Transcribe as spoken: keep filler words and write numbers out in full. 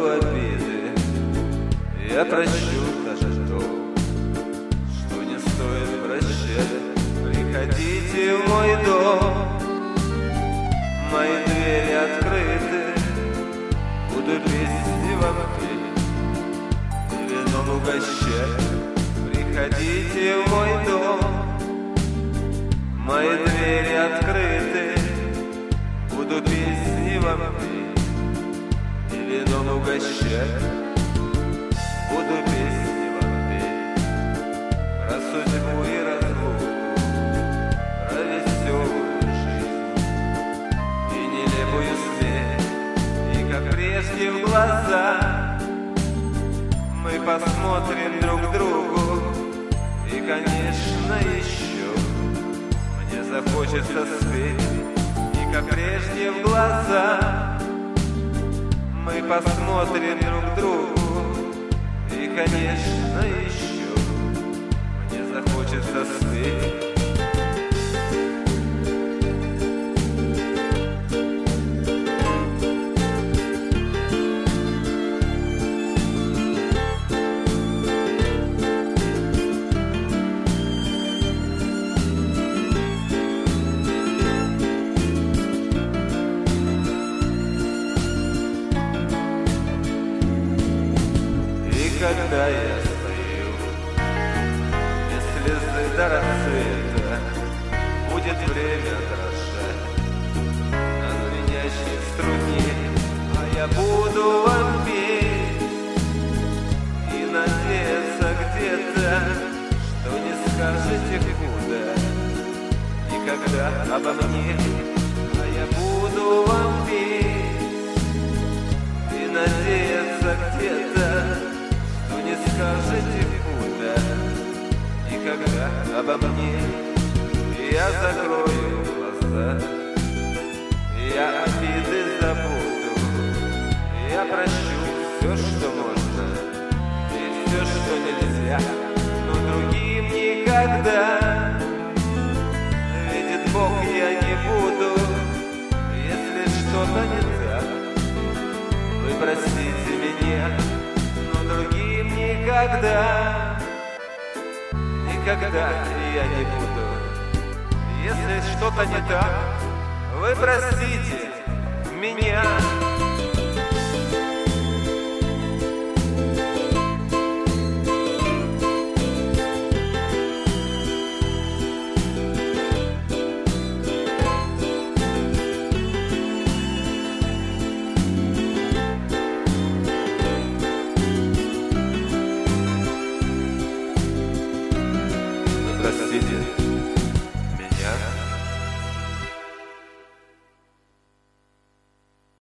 обиды, я прощу даже то, что не стоит прощать. Приходите в мой дом, мои двери открыты, буду песни вам петь и вином угощать. Приходите в мой дом, мои двери открыты, буду песни вам петь и вином угощать. Буду песни вам петь про судьбу и разлуку, про веселую жизнь и нелепую смерть. И как прежде в глаза мы посмотрим друг другу, и, конечно, еще мне захочется спеть. И как прежде в глаза мы посмотрим друг другу, и, конечно, еще мне захочется спеть. Когда я стою без слезы до рассвета, будет время дрожать на звенящей струне, а я буду вам петь и надеяться где-то, что не скажете худо никогда обо мне. А я буду вам петь и надеяться где-то, не скажете худо никогда обо мне. Я закрою глаза, я обиды забуду, я прощу все, что можно, и все, что нельзя, но другим никогда. Видит Бог, я не буду, если что-то не так, вы простите меня, но другим никогда, никогда я не буду. Если что-то не так, вы простите меня. Простите.